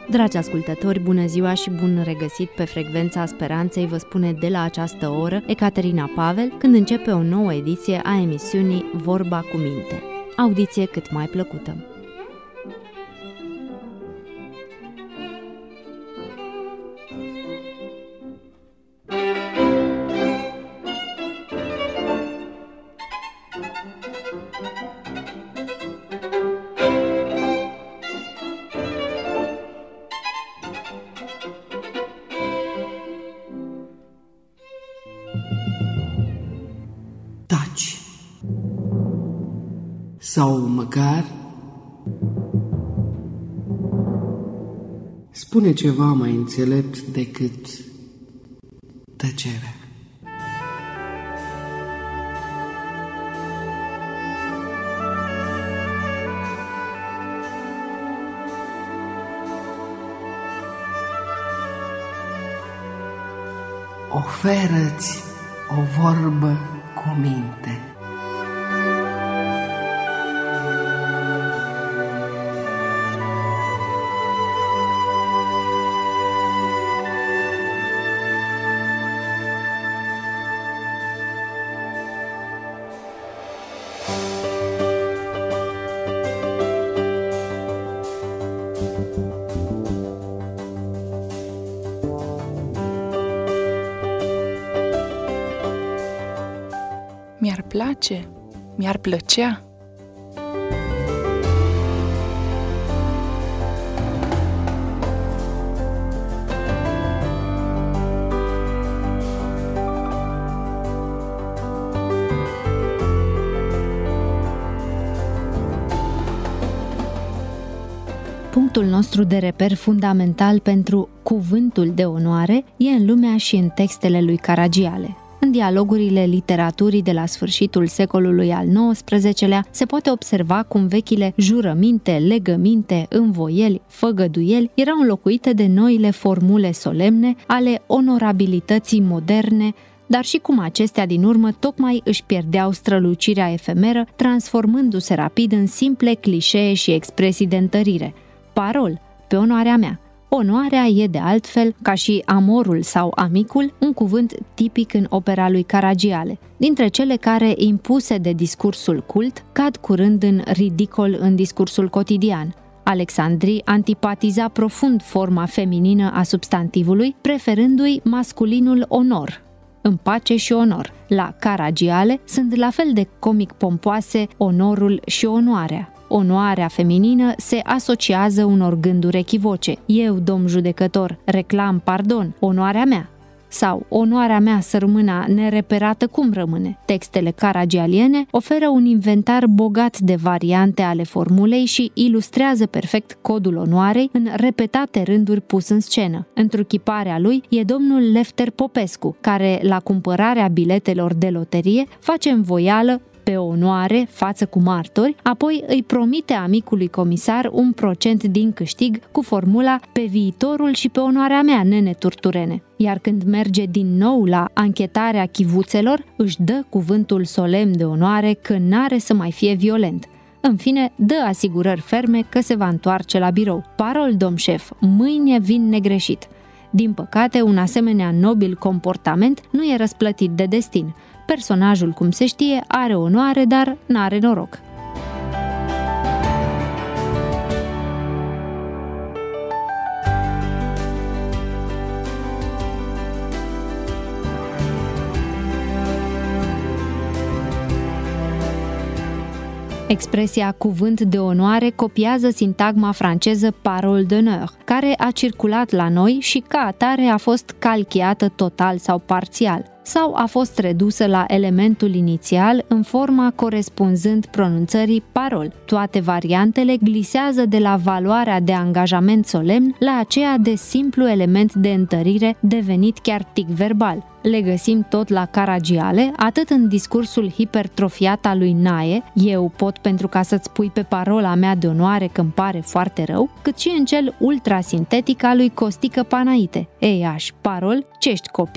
Dragi ascultători, bună ziua și bun regăsit pe Frecvența Speranței, vă spune de la această oră Ecaterina Pavel, când începe o nouă ediție a emisiunii Vorba cu minte. Audiție cât mai plăcută! Taci. Sau măcar spune ceva mai înțelept decât tăcerea. Oferă-ți o vorbă cu minte. Mi-ar place, mi-ar plăcea. Punctul nostru de reper fundamental pentru cuvântul de onoare e în lumea și în textele lui Caragiale. În dialogurile literaturii de la sfârșitul secolului al XIX-lea se poate observa cum vechile jurăminte, legăminte, învoieli, făgăduieli erau înlocuite de noile formule solemne ale onorabilității moderne, dar și cum acestea din urmă tocmai își pierdeau strălucirea efemeră, transformându-se rapid în simple clișee și expresii de întărire. Parol, pe onoarea mea. Onoarea e de altfel, ca și amorul sau amicul, un cuvânt tipic în opera lui Caragiale, dintre cele care, impuse de discursul cult, cad curând în ridicol în discursul cotidian. Alexandri antipatiza profund forma feminină a substantivului, preferându-i masculinul onor. În pace și onor. La Caragiale sunt la fel de comic pompoase onorul și onoarea. Onoarea feminină se asociază unor gânduri echivoce. Eu, domn judecător, reclam pardon, onoarea mea. Sau onoarea mea să rămână nereperată cum rămâne. Textele caragialiene oferă un inventar bogat de variante ale formulei și ilustrează perfect codul onoarei în repetate rânduri pus în scenă. Întruchiparea lui e domnul Lefter Popescu, care, la cumpărarea biletelor de loterie, face învoială pe onoare față cu martori, apoi îi promite amicului comisar 1% din câștig cu formula pe viitorul și pe onoarea mea, nene Turturene. Iar când merge din nou la anchetarea chivuțelor, își dă cuvântul solemn de onoare că n-are să mai fie violent. În fine, dă asigurări ferme că se va întoarce la birou. Parol, domn șef, mâine vin negreșit. Din păcate, un asemenea nobil comportament nu e răsplătit de destin. Personajul, cum se știe, are onoare, dar n-are noroc. Expresia cuvânt de onoare copiază sintagma franceză parole d'honneur, care a circulat la noi și ca atare a fost calchiată total sau parțial, sau a fost redusă la elementul inițial în forma corespunzând pronunțării parol. Toate variantele glisează de la valoarea de angajament solemn la aceea de simplu element de întărire devenit chiar tic verbal. Le găsim tot la Caragiale, atât în discursul hipertrofiat al lui Nae, eu pot pentru ca să-ți pui pe parola mea de onoare că-mi pare foarte rău, cât și în cel ultrasintetic al lui Costică Panaite. Ei, aș, parol, ce-ești copil?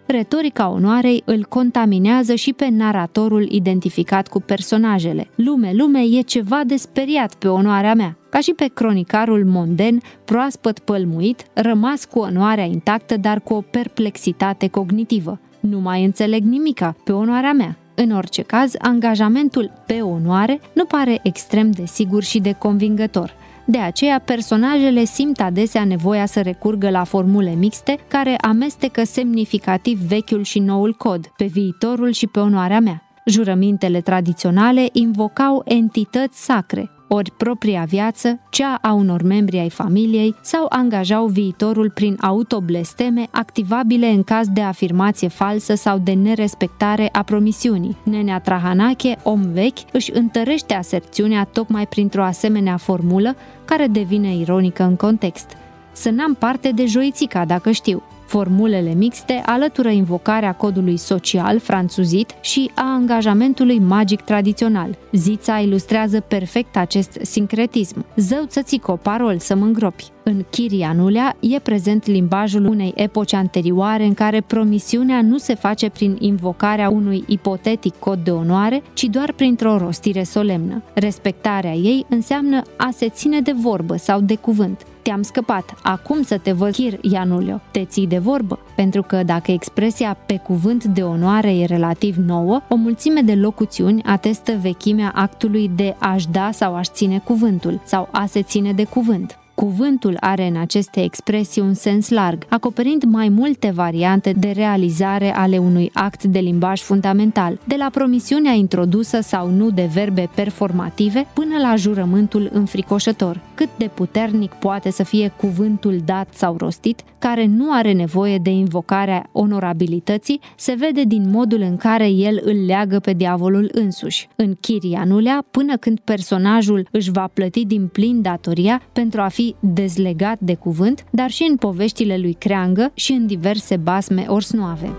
Retorica onoarei îl contaminează și pe naratorul identificat cu personajele. Lume, e ceva de speriat pe onoarea mea. Ca și pe cronicarul monden, proaspăt pălmuit, rămas cu onoarea intactă, dar cu o perplexitate cognitivă. Nu mai înțeleg nimica pe onoarea mea. În orice caz, angajamentul pe onoare nu pare extrem de sigur și de convingător. De aceea, personajele simt adesea nevoia să recurgă la formule mixte care amestecă semnificativ vechiul și noul cod, pe viitorul și pe onoarea mea. Jurămintele tradiționale invocau entități sacre, ori propria viață, cea a unor membri ai familiei, sau angajau viitorul prin autoblesteme activabile în caz de afirmație falsă sau de nerespectare a promisiunii. Nenea Trahanache, om vechi, își întărește aserțiunea tocmai printr-o asemenea formulă care devine ironică în context. Să n-am parte de joițica dacă știu. Formulele mixte alătură invocarea codului social franțuzit și a angajamentului magic tradițional. Zița ilustrează perfect acest sincretism. Zău țățico, parol să mă îngropi. În Chirianulea e prezent limbajul unei epoci anterioare în care promisiunea nu se face prin invocarea unui ipotetic cod de onoare, ci doar printr-o rostire solemnă. Respectarea ei înseamnă a se ține de vorbă sau de cuvânt. Te-am scăpat, acum să te văd, Chirianuleo, te ții de vorbă? Pentru că dacă expresia pe cuvânt de onoare e relativ nouă, o mulțime de locuțiuni atestă vechimea actului de a-și da sau a-și ține cuvântul, sau a se ține de cuvânt. Cuvântul are în aceste expresii un sens larg, acoperind mai multe variante de realizare ale unui act de limbaj fundamental, de la promisiunea introdusă sau nu de verbe performative până la jurământul înfricoșător. Cât de puternic poate să fie cuvântul dat sau rostit, care nu are nevoie de invocarea onorabilității, se vede din modul în care el îl leagă pe diavolul însuși. În Chirianulea, până când personajul își va plăti din plin datoria pentru a fi dezlegat de cuvânt, dar și în poveștile lui Creangă și în diverse basme orsnoave.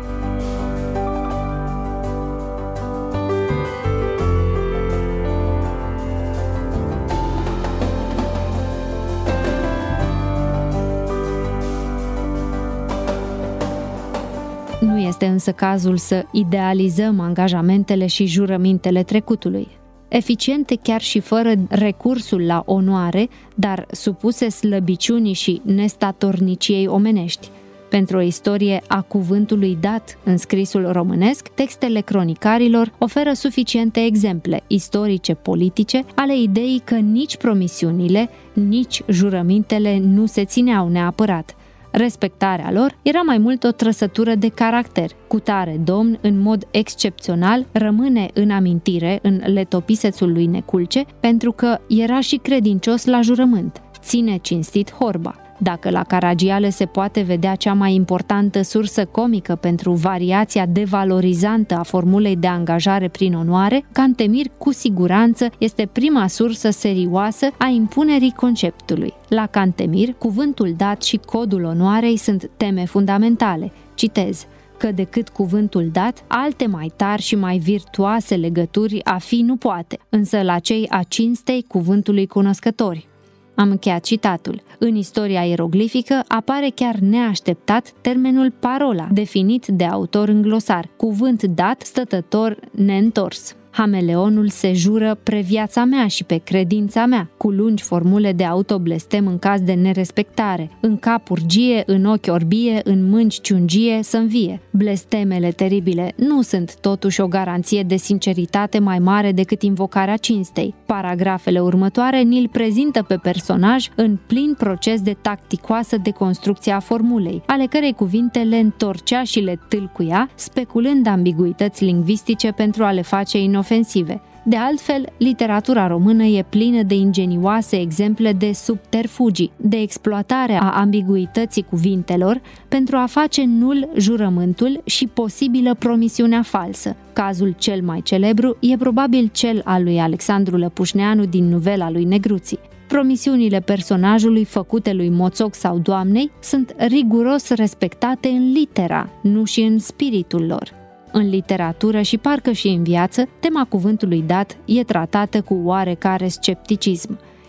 Nu este însă cazul să idealizăm angajamentele și jurămintele trecutului. Eficiente chiar și fără recursul la onoare, dar supuse slăbiciunii și nestatorniciei omenești. Pentru o istorie a cuvântului dat în scrisul românesc, textele cronicarilor oferă suficiente exemple istorice politice ale ideii că nici promisiunile, nici jurămintele nu se țineau neapărat. Respectarea lor era mai mult o trăsătură de caracter. Cutare domn, în mod excepțional, rămâne în amintire în letopisețul lui Neculce, pentru că era și credincios la jurământ. Ține cinstit horba. Dacă la Caragiale se poate vedea cea mai importantă sursă comică pentru variația devalorizantă a formulei de angajare prin onoare, Cantemir cu siguranță este prima sursă serioasă a impunerii conceptului. La Cantemir, cuvântul dat și codul onoarei sunt teme fundamentale. Citez: că decât cuvântul dat, alte mai tari și mai virtuoase legături a fi nu poate, însă la cei a cinstei cuvântului cunoscători. Am încheiat citatul. În istoria ieroglifică apare chiar neașteptat termenul parola, definit de autor în glosar, cuvânt dat, stătător, neîntors. Hameleonul se jură pre viața mea și pe credința mea, cu lungi formule de autoblestem în caz de nerespectare, în cap urgie, în ochi orbie, în mânci ciungie să învie. Blestemele teribile nu sunt totuși o garanție de sinceritate mai mare decât invocarea cinstei. Paragrafele următoare ni-l prezintă pe personaj în plin proces de tacticoasă deconstrucție a formulei, ale cărei cuvinte le întorcea și le tâlcuia, speculând ambiguități lingvistice pentru a le face inofensive. De altfel, literatura română e plină de ingenioase exemple de subterfugii, de exploatare a ambiguității cuvintelor pentru a face nul jurământul și posibilă promisiunea falsă. Cazul cel mai celebru e probabil cel al lui Alexandru Lăpușneanu din Nuvela lui Negruții. Promisiunile personajului făcute lui Moțoc sau Doamnei sunt riguros respectate în litera, nu și în spiritul lor. În literatură și parcă și în viață, tema cuvântului dat e tratată cu oarecare scepticism.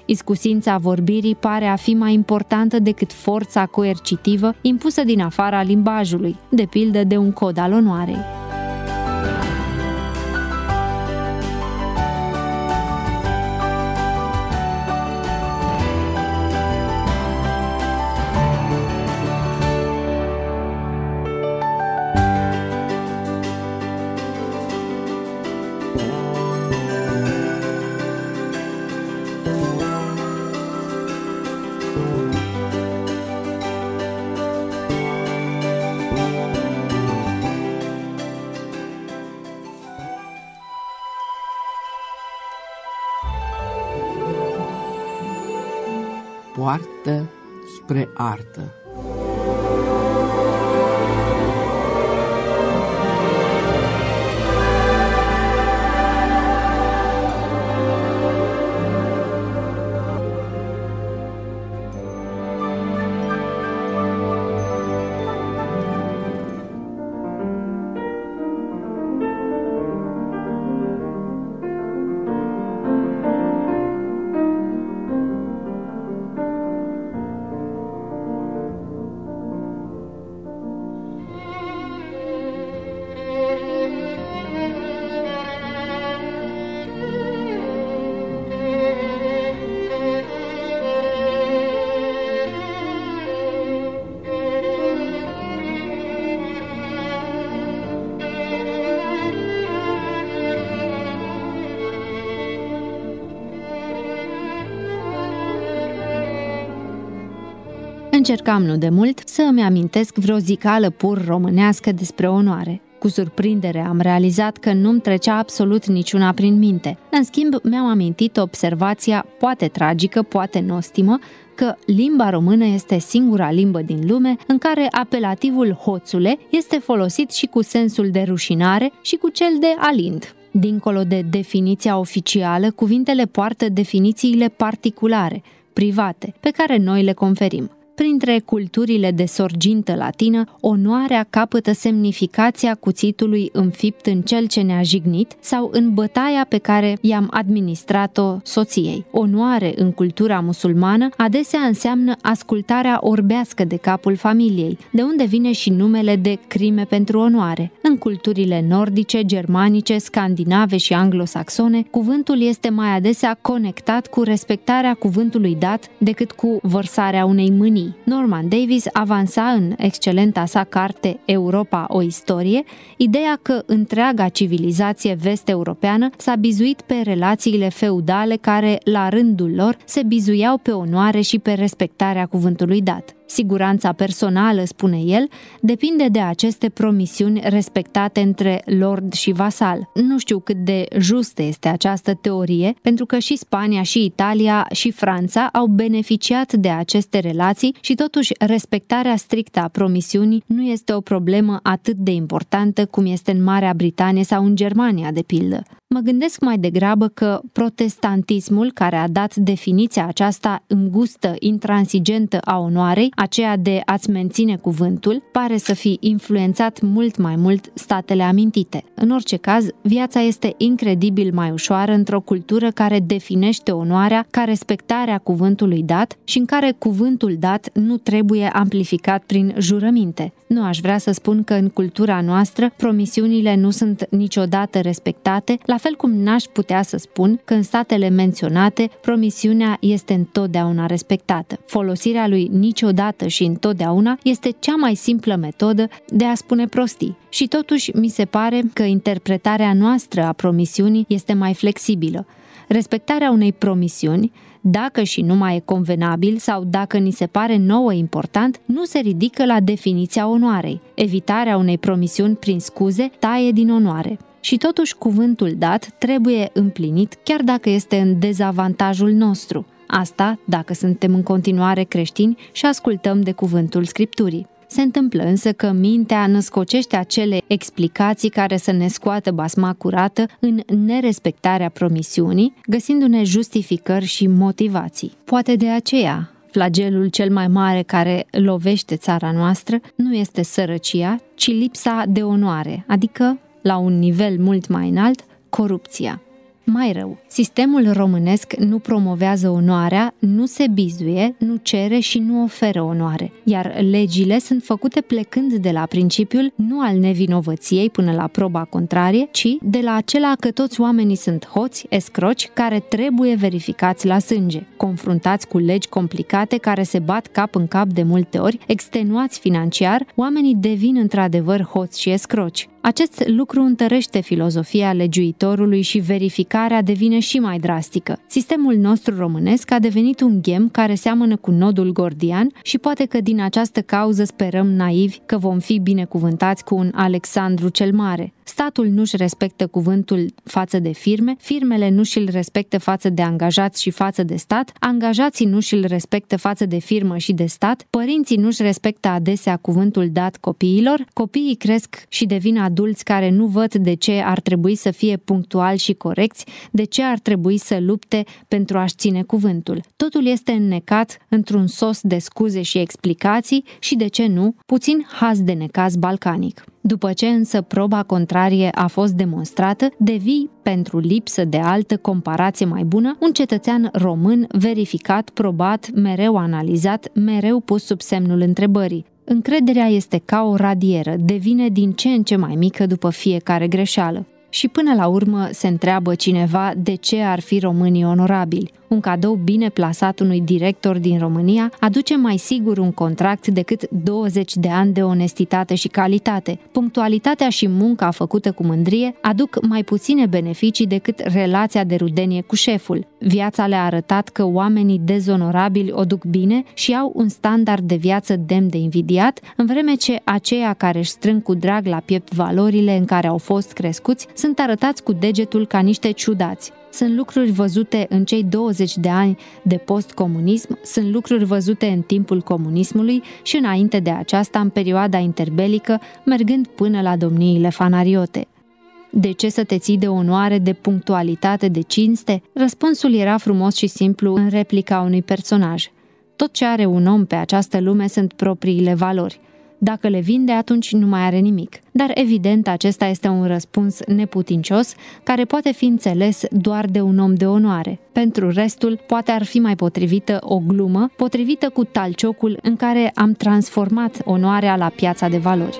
Iscusința vorbirii pare a fi mai importantă decât forța coercitivă impusă din afara limbajului, de pildă de un cod al onoarei. Poartă spre artă. Încercam nu de mult să îmi amintesc vreo zicală pur românească despre onoare. Cu surprindere am realizat că nu-mi trecea absolut niciuna prin minte. În schimb, mi-am amintit observația, poate tragică, poate nostimă, că limba română este singura limbă din lume în care apelativul hoțule este folosit și cu sensul de rușinare și cu cel de alind. Dincolo de definiția oficială, cuvintele poartă definițiile particulare, private, pe care noi le conferim. Printre culturile de sorgintă latină, onoarea capătă semnificația cuțitului înfipt în cel ce ne-a jignit sau în bătaia pe care i-am administrat-o soției. Onoare în cultura musulmană adesea înseamnă ascultarea orbească de capul familiei, de unde vine și numele de crime pentru onoare. În culturile nordice, germanice, scandinave și anglosaxone, cuvântul este mai adesea conectat cu respectarea cuvântului dat decât cu vărsarea unei mânii. Norman Davies avansa în excelenta sa carte Europa, o istorie, ideea că întreaga civilizație vest-europeană s-a bizuit pe relațiile feudale care, la rândul lor, se bizuiau pe onoare și pe respectarea cuvântului dat. Siguranța personală, spune el, depinde de aceste promisiuni respectate între lord și vasal. Nu știu cât de justă este această teorie, pentru că și Spania, și Italia, și Franța au beneficiat de aceste relații și totuși respectarea strictă a promisiunii nu este o problemă atât de importantă cum este în Marea Britanie sau în Germania, de pildă. Mă gândesc mai degrabă că protestantismul, care a dat definiția aceasta îngustă, intransigentă a onoarei, aceea de a-ți menține cuvântul, pare să fi influențat mult mai mult statele amintite. În orice caz, viața este incredibil mai ușoară într-o cultură care definește onoarea ca respectarea cuvântului dat și în care cuvântul dat nu trebuie amplificat prin jurăminte. Nu aș vrea să spun că în cultura noastră promisiunile nu sunt niciodată respectate, la fel cum n-aș putea să spun că în statele menționate promisiunea este întotdeauna respectată. Folosirea lui niciodată și întotdeauna este cea mai simplă metodă de a spune prostii. Și totuși mi se pare că interpretarea noastră a promisiunii este mai flexibilă. Respectarea unei promisiuni, dacă și nu mai e convenabil sau dacă ni se pare nouă important, nu se ridică la definiția onoarei. Evitarea unei promisiuni prin scuze taie din onoare. Și totuși cuvântul dat trebuie împlinit chiar dacă este în dezavantajul nostru. Asta dacă suntem în continuare creștini și ascultăm de cuvântul Scripturii. Se întâmplă însă că mintea născocește acele explicații care să ne scoată basma curată în nerespectarea promisiunii, găsindu-ne justificări și motivații. Poate de aceea, flagelul cel mai mare care lovește țara noastră nu este sărăcia, ci lipsa de onoare, adică, la un nivel mult mai înalt, corupția. Mai rău, sistemul românesc nu promovează onoarea, nu se bizuie, nu cere și nu oferă onoare, iar legile sunt făcute plecând de la principiul nu al nevinovăției până la proba contrarie, ci de la acela că toți oamenii sunt hoți, escroci, care trebuie verificați la sânge. Confruntați cu legi complicate care se bat cap în cap de multe ori, extenuați financiar, oamenii devin într-adevăr hoți și escroci. Acest lucru întărește filozofia legiuitorului și verificarea devine și mai drastică. Sistemul nostru românesc a devenit un ghem care seamănă cu nodul gordian și poate că din această cauză sperăm naivi că vom fi binecuvântați cu un Alexandru cel Mare. Statul nu-și respectă cuvântul față de firme, firmele nu și-l respectă față de angajați și față de stat, angajații nu și-l respectă față de firmă și de stat, părinții nu-și respectă adesea cuvântul dat copiilor, copiii cresc și devin adulți care nu văd de ce ar trebui să fie punctuali și corecți, de ce ar trebui să lupte pentru a-și ține cuvântul. Totul este înnecat într-un sos de scuze și explicații și, de ce nu, puțin haz de necaz balcanic. După ce însă proba contrarie a fost demonstrată, devii, pentru lipsă de altă comparație mai bună, un cetățean român verificat, probat, mereu analizat, mereu pus sub semnul întrebării. Încrederea este ca o radieră, devine din ce în ce mai mică după fiecare greșeală. Și până la urmă se întreabă cineva de ce ar fi românii onorabili. Un cadou bine plasat unui director din România aduce mai sigur un contract decât 20 de ani de onestitate și calitate. Punctualitatea și munca făcută cu mândrie aduc mai puține beneficii decât relația de rudenie cu șeful. Viața le-a arătat că oamenii dezonorabili o duc bine și au un standard de viață demn de invidiat, în vreme ce aceia care își strâng cu drag la piept valorile în care au fost crescuți sunt arătați cu degetul ca niște ciudați. Sunt lucruri văzute în cei 20 de ani de post-comunism, sunt lucruri văzute în timpul comunismului și înainte de aceasta în perioada interbelică, mergând până la domniile fanariote. De ce să te ții de onoare, de punctualitate, de cinste? Răspunsul era frumos și simplu în replica unui personaj. Tot ce are un om pe această lume sunt propriile valori. Dacă le vinde, atunci nu mai are nimic. Dar evident, acesta este un răspuns neputincios, care poate fi înțeles doar de un om de onoare. Pentru restul, poate ar fi mai potrivită o glumă, potrivită cu talciocul în care am transformat onoarea la piața de valori.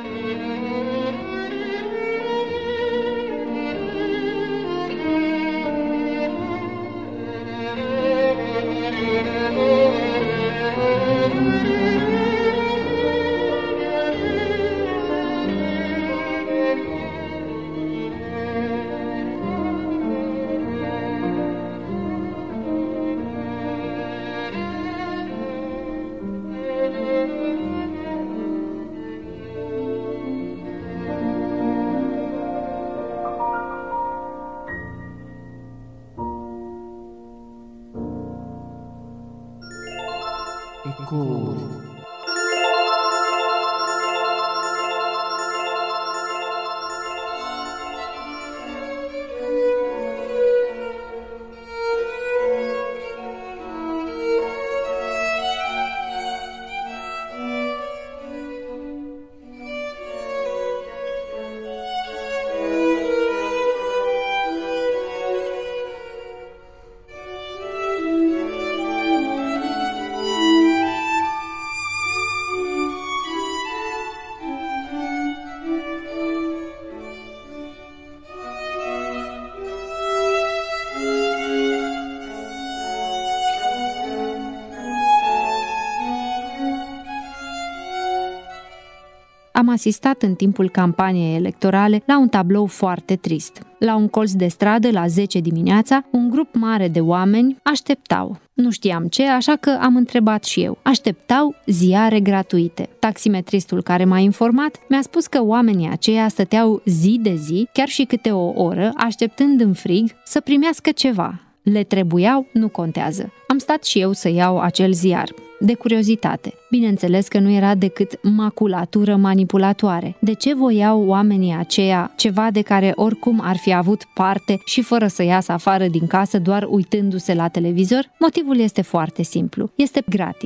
Ecouri. Am asistat în timpul campaniei electorale la un tablou foarte trist. La un colț de stradă, la 10 dimineața, un grup mare de oameni așteptau. Nu știam ce, așa că am întrebat și eu. Așteptau ziare gratuite. Taximetristul care m-a informat mi-a spus că oamenii aceia stăteau zi de zi, chiar și câte o oră, așteptând în frig să primească ceva. Le trebuiau, nu contează. Am stat și eu să iau acel ziar. De curiozitate. Bineînțeles că nu era decât maculatură manipulatoare. De ce voiau oamenii aceia ceva de care oricum ar fi avut parte și fără să iasă afară din casă, doar uitându-se la televizor? Motivul este foarte simplu. Este gratis.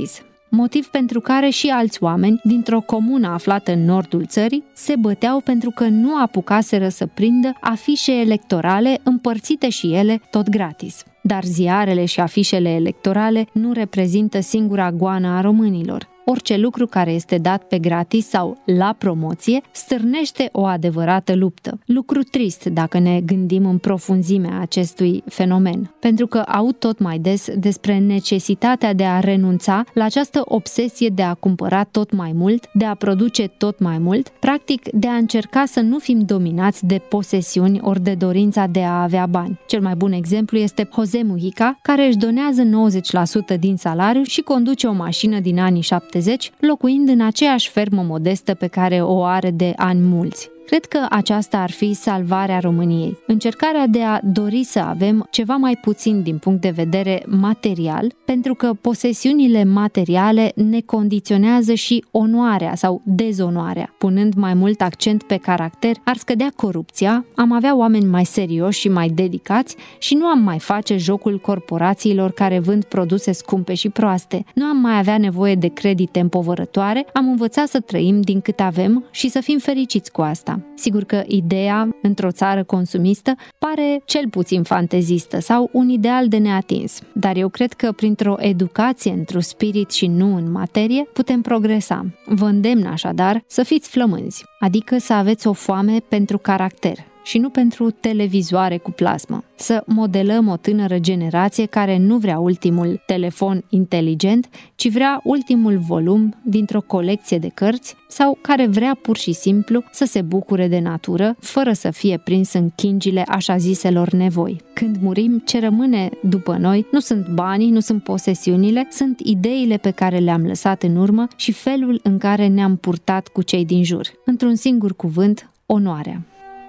motiv pentru care și alți oameni dintr-o comună aflată în nordul țării se băteau pentru că nu apucaseră să prindă afișe electorale împărțite și ele tot gratis. Dar ziarele și afișele electorale nu reprezintă singura goană a românilor. Orice lucru care este dat pe gratis sau la promoție stârnește o adevărată luptă. Lucru trist dacă ne gândim în profunzimea acestui fenomen, pentru că aud tot mai des despre necesitatea de a renunța la această obsesie de a cumpăra tot mai mult, de a produce tot mai mult, practic de a încerca să nu fim dominați de posesiuni ori de dorința de a avea bani. Cel mai bun exemplu este Jose Mujica, care își donează 90% din salariu și conduce o mașină din anii 70, locuind în aceeași fermă modestă pe care o are de ani mulți. Cred că aceasta ar fi salvarea României. Încercarea de a dori să avem ceva mai puțin din punct de vedere material, pentru că posesiunile materiale ne condiționează și onoarea sau dezonoarea. Punând mai mult accent pe caracter, ar scădea corupția, am avea oameni mai serioși și mai dedicați și nu am mai face jocul corporațiilor care vând produse scumpe și proaste. Nu am mai avea nevoie de credite împovărătoare, am învățat să trăim din cât avem și să fim fericiți cu asta. Sigur că ideea, într-o țară consumistă, pare cel puțin fantezistă sau un ideal de neatins, dar eu cred că printr-o educație într-un spirit și nu în materie, putem progresa. Vă îndemn așadar să fiți flămânzi, adică să aveți o foame pentru caracter și nu pentru televizoare cu plasmă. Să modelăm o tânără generație care nu vrea ultimul telefon inteligent, ci vrea ultimul volum dintr-o colecție de cărți sau care vrea pur și simplu să se bucure de natură, fără să fie prins în chingile așa ziselor nevoi. Când murim, ce rămâne după noi nu sunt banii, nu sunt posesiunile, sunt ideile pe care le-am lăsat în urmă și felul în care ne-am purtat cu cei din jur. Într-un singur cuvânt, onoarea.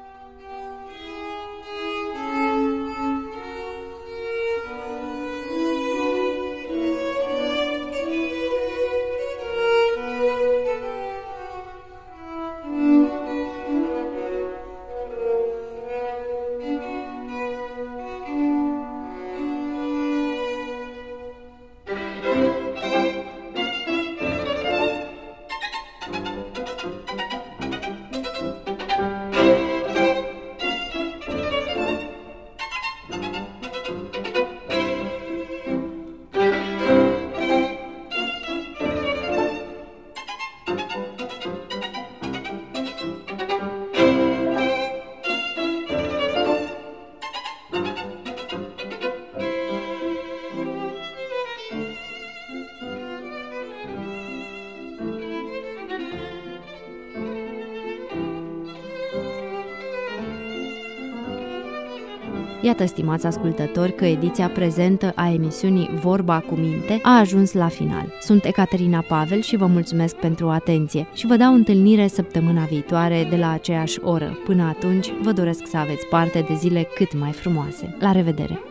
Iată, stimați ascultători, că ediția prezentă a emisiunii Vorba cu Minte a ajuns la final. Sunt Ecaterina Pavel și vă mulțumesc pentru atenție și vă dau întâlnire săptămâna viitoare de la aceeași oră. Până atunci, vă doresc să aveți parte de zile cât mai frumoase. La revedere!